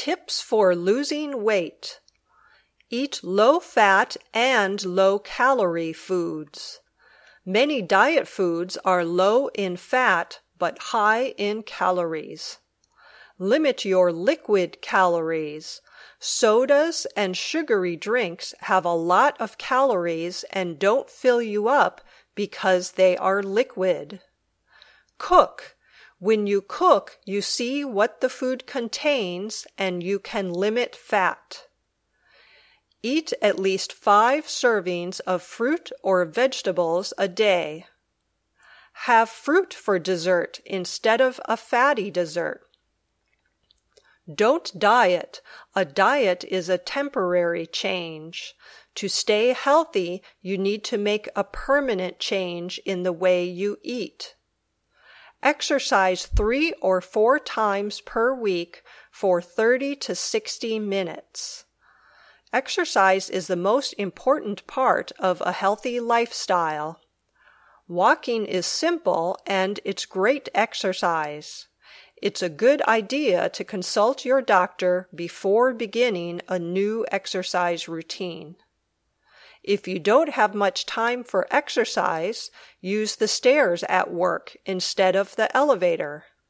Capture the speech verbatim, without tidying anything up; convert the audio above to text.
Tips for losing weight. Eat low-fat and low-calorie foods. Many diet foods are low in fat but high in calories. Limit your liquid calories. Sodas and sugary drinks have a lot of calories and don't fill you up because they are liquid. Cook. When you cook, you see what the food contains and you can limit fat. Eat at least five servings of fruit or vegetables a day. Have fruit for dessert instead of a fatty dessert. Don't diet. A diet is a temporary change. To stay healthy, you need to make a permanent change in the way you eat. Exercise three or four times per week for thirty to sixty minutes. Exercise is the most important part of a healthy lifestyle. Walking is simple and it's great exercise. It's a good idea to consult your doctor before beginning a new exercise routine. If you don't have much time for exercise, use the stairs at work instead of the elevator.